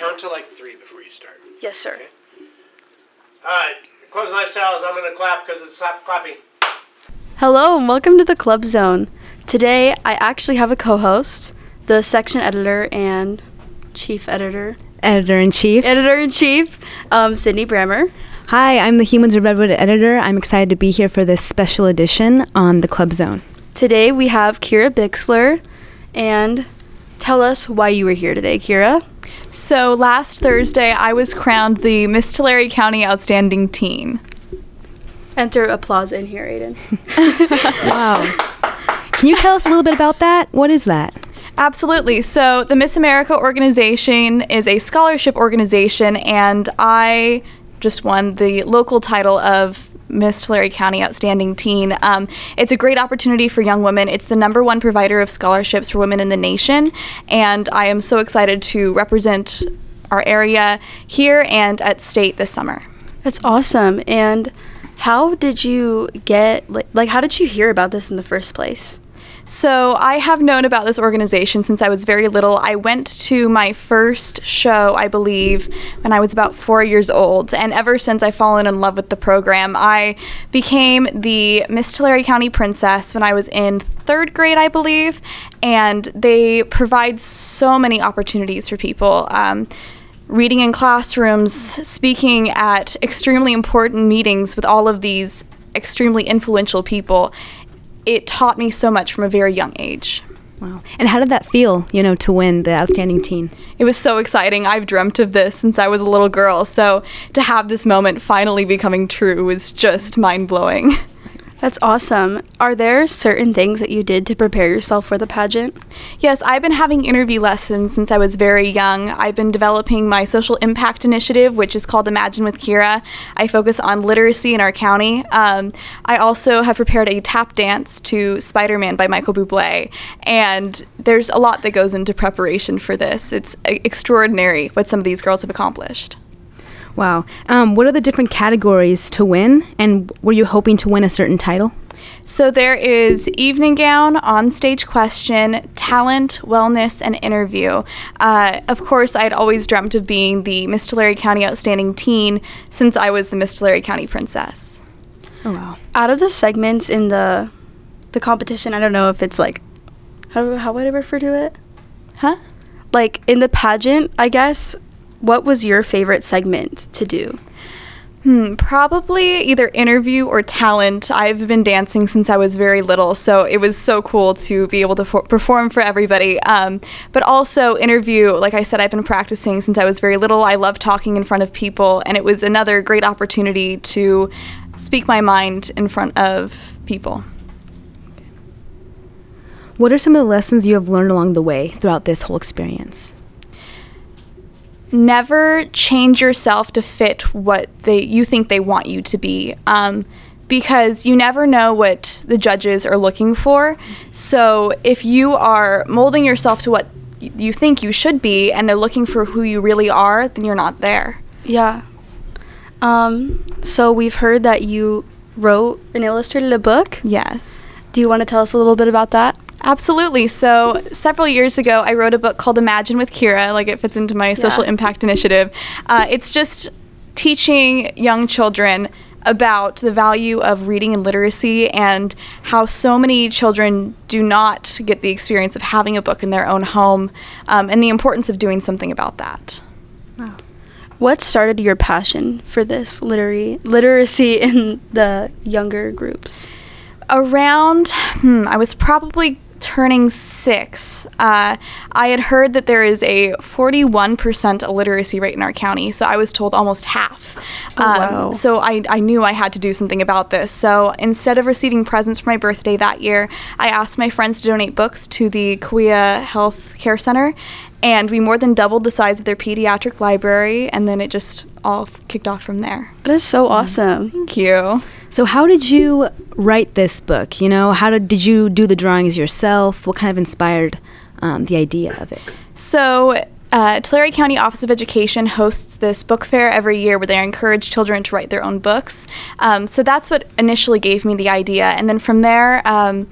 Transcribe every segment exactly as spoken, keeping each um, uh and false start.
count to like three before you start. Yes, sir. Okay. All right. Club's Lifestyle is I'm going to clap because it's stop clapping. Hello and welcome to the Club Zone. Today I actually have a co-host, the section editor and chief editor. Editor-in-chief. Editor-in-chief, um, Sydney Brammer. Hi, I'm the Humans of Redwood editor. I'm excited to be here for this special edition on the Club Zone. Today we have Kira Bixler, and tell us why you were here today, Kira. So last Thursday, I was crowned the Miss Tulare County Outstanding Teen. Enter applause in here, Aiden. Wow. Can you tell us a little bit about that? What is that? Absolutely. So the Miss America organization is a scholarship organization, and I just won the local title of Miss Tulare County Outstanding Teen. Um, it's a great opportunity for young women. It's the number one provider of scholarships for women in the nation, and I am so excited to represent our area here and at state this summer. That's awesome. And how did you get, like, like how did you hear about this in the first place? So I have known about this organization since I was very little. I went to my first show, I believe, when I was about four years old. And ever since I've fallen in love with the program. I became the Miss Tulare County Princess when I was in third grade, I believe. And they provide so many opportunities for people. Um, reading in classrooms, speaking at extremely important meetings with all of these extremely influential people. It taught me so much from a very young age. Wow. And how did that feel, you know, to win the Outstanding Teen? It was so exciting. I've dreamt of this since I was a little girl. So to have this moment finally becoming true was just mind-blowing. That's awesome. Are there certain things that you did to prepare yourself for the pageant? Yes, I've been having interview lessons since I was very young. I've been developing my social impact initiative, which is called Imagine with Kira. I focus on literacy in our county. Um, I also have prepared a tap dance to Spider-Man by Michael Bublé. And there's a lot that goes into preparation for this. It's extraordinary what some of these girls have accomplished. Wow. Um, what are the different categories to win? And were you hoping to win a certain title? So there is evening gown, on-stage question, talent, wellness, and interview. Uh, of course, I'd always dreamt of being the Miss Tulare County Outstanding Teen since I was the Miss Tulare County Princess. Oh, wow. Out of the segments in the the competition, I don't know if it's like, how, how would I refer to it? Huh? Like in the pageant, I guess, what was your favorite segment to do? Hmm, probably either interview or talent. I've been dancing since I was very little, so it was so cool to be able to for- perform for everybody. Um, but also interview, like I said, I've been practicing since I was very little. I love talking in front of people, and it was another great opportunity to speak my mind in front of people. What are some of the lessons you have learned along the way throughout this whole experience? Never change yourself to fit what they you think they want you to be, um, because you never know what the judges are looking for. So if you are molding yourself to what y- you think you should be and they're looking for who you really are, then you're not there. Yeah. Um, so we've heard that you wrote and illustrated a book. Yes. Do you want to tell us a little bit about that? Absolutely. So several years ago, I wrote a book called Imagine with Kira, like it fits into my social Yeah. impact initiative. Uh, it's just teaching young children about the value of reading and literacy and how so many children do not get the experience of having a book in their own home, um, and the importance of doing something about that. Wow. What started your passion for this literary literacy in the younger groups? Around, hmm, I was probably turning six, uh, I had heard that there is a forty-one percent illiteracy rate in our county, so I was told almost half. Oh, um, wow. So I, I knew I had to do something about this. So instead of receiving presents for my birthday that year, I asked my friends to donate books to the Kauai Health Care Center, and we more than doubled the size of their pediatric library, and then it just all kicked off from there. That is so awesome. Thank you. So how did you write this book? You know, how did, did you do the drawings yourself? What kind of inspired um, the idea of it? So uh, Tulare County Office of Education hosts this book fair every year where they encourage children to write their own books. Um, so that's what initially gave me the idea. And then from there, um,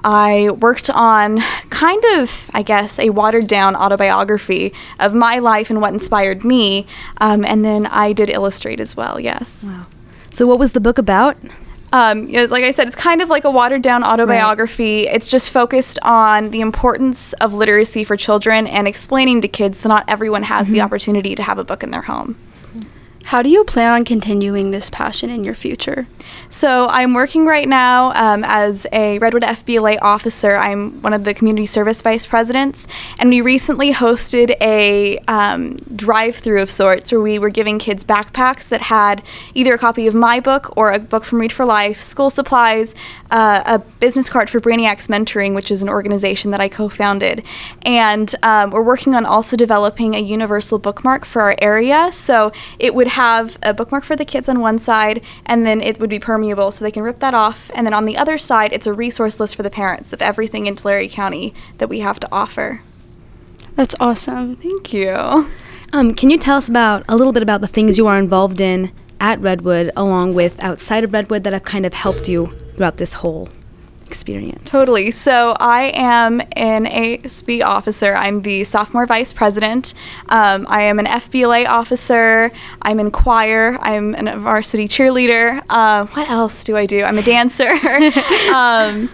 I worked on kind of, I guess, a watered down autobiography of my life and what inspired me. Um, and then I did illustrate as well, yes. Wow. So what was the book about? Um, you know, like I said, it's kind of like a watered down autobiography. Right. It's just focused on the importance of literacy for children and explaining to kids that not everyone has mm-hmm. the opportunity to have a book in their home. How do you plan on continuing this passion in your future? So I'm working right now um, as a Redwood F B L A officer. I'm one of the community service vice presidents, and we recently hosted a um, drive-through of sorts where we were giving kids backpacks that had either a copy of my book or a book from Read for Life, school supplies, uh, a business card for Brainiacs Mentoring, which is an organization that I co-founded. And um, we're working on also developing a universal bookmark for our area. So it would have a bookmark for the kids on one side, and then it would be permeable so they can rip that off. And then on the other side, it's a resource list for the parents of everything in Tulare County that we have to offer. That's awesome. Thank you. Um, can you tell us about a little bit about the things you are involved in at Redwood, along with outside of Redwood, that have kind of helped you throughout this whole experience? Totally. So I am an A S B officer. I'm the sophomore vice president. Um, I am an F B L A officer. I'm in choir. I'm a varsity cheerleader. Uh, what else do I do? I'm a dancer. um,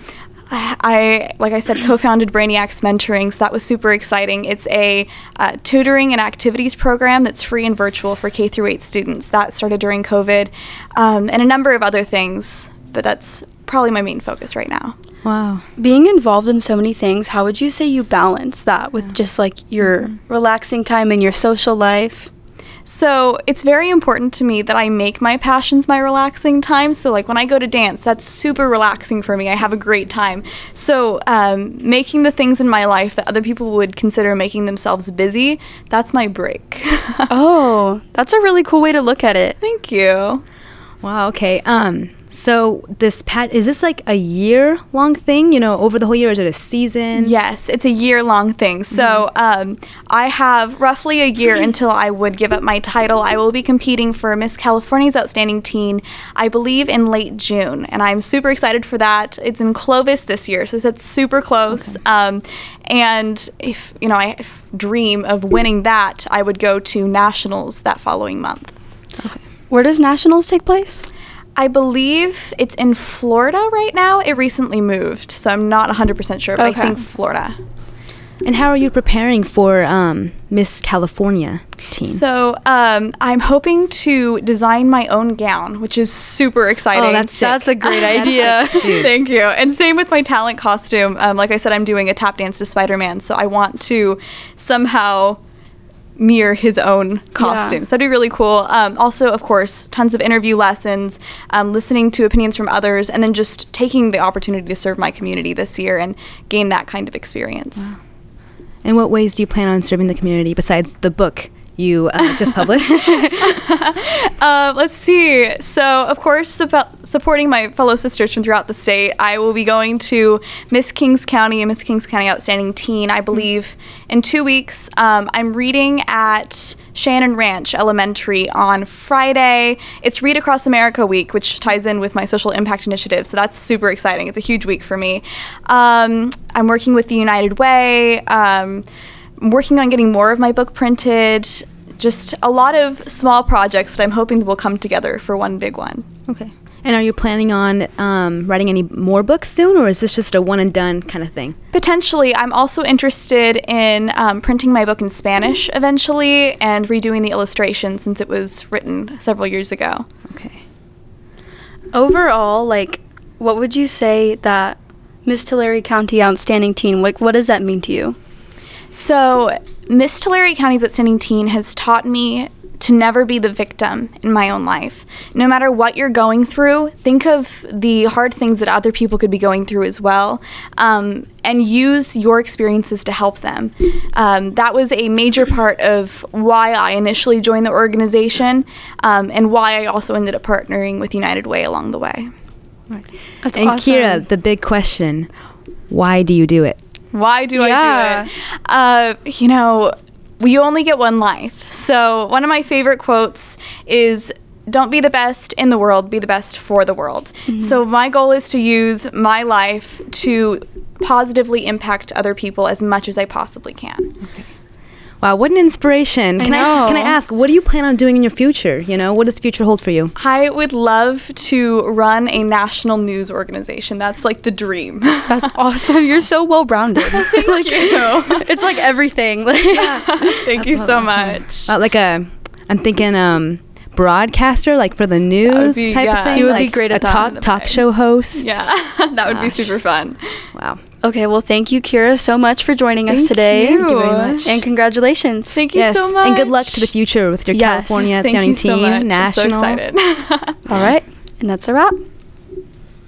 I, like I said, co-founded Brainiacs Mentoring, so that was super exciting. It's a uh, tutoring and activities program that's free and virtual for K through eight students. That started during COVID, um, and a number of other things, but that's probably my main focus right now. Wow. Being involved in so many things, how would you say you balance that with Yeah. just like your mm-hmm. relaxing time and your social life? So it's very important to me that I make my passions my relaxing time. So like when I go to dance, that's super relaxing for me. I have a great time. So um, making the things in my life that other people would consider making themselves busy, that's my break. Oh, that's a really cool way to look at it. Thank you. Wow. Okay. Um. So this pat is this like a year long thing? You know, over the whole year, or is it a season? Yes, it's a year long thing. So um, I have roughly a year until I would give up my title. I will be competing for Miss California's Outstanding Teen, I believe, in late June, and I'm super excited for that. It's in Clovis this year, so it's super close. Okay. Um, and if you know, I dream of winning that, I would go to nationals that following month. Okay. Where does nationals take place? I believe it's in Florida right now. It recently moved, so I'm not one hundred percent sure, but okay. I think Florida. And how are you preparing for um, Miss California Teen? So um, I'm hoping to design my own gown, which is super exciting. Oh, that's sick. That's a great idea. Thank you. And same with my talent costume. Um, like I said, I'm doing a tap dance to Spider-Man, so I want to somehow mirror his own costumes. Yeah. That'd be really cool. Um, also, of course, tons of interview lessons, um, listening to opinions from others, and then just taking the opportunity to serve my community this year and gain that kind of experience. Wow. In what ways do you plan on serving the community besides the book you uh, just published? uh, let's see. So, of course, su- supporting my fellow sisters from throughout the state, I will be going to Miss Kings County and Miss Kings County Outstanding Teen, I believe, in two weeks. Um, I'm reading at Shannon Ranch Elementary on Friday. It's Read Across America Week, which ties in with my social impact initiative, so that's super exciting. It's a huge week for me. Um, I'm working with the United Way. Um, I'm working on getting more of my book printed. Just a lot of small projects that I'm hoping will come together for one big one. Okay. And are you planning on um, writing any more books soon, or is this just a one and done kind of thing? Potentially. I'm also interested in um, printing my book in Spanish eventually and redoing the illustration since it was written several years ago. Okay. Overall, like, what would you say that Miss Tulare County Outstanding Teen, like, what does that mean to you? So, Miss Tulare County's Outstanding Teen has taught me to never be the victim in my own life. No matter what you're going through, think of the hard things that other people could be going through as well, um, and use your experiences to help them. Um, that was a major part of why I initially joined the organization, um, and why I also ended up partnering with United Way along the way. Right. That's and awesome. Kira, the big question, why do you do it? Why do Yeah. I do it? Uh, you know, we only get one life. So one of my favorite quotes is, don't be the best in the world, be the best for the world. Mm-hmm. So my goal is to use my life to positively impact other people as much as I possibly can. Wow, what an inspiration. I Can I, know. can I ask, what do you plan on doing in your future? You know, what does the future hold for you? I would love to run a national news organization. That's like the dream. That's awesome. You're so well rounded. Thank like, you. It's like everything. Thank you so awesome. much. Uh, like a, I'm thinking um, broadcaster, like for the news be- type yeah. of thing. You would be like great a at that. talk talk show host. Yeah, that would be Gosh. super fun. Wow. Okay, well, thank you, Kira, so much for joining us Thank today. you. Thank you very much. And congratulations. Thank you Yes, so much. and good luck to the future with your Yes. California Thank Outstanding you so Team, much. national. I'm so excited. All right, and that's a wrap.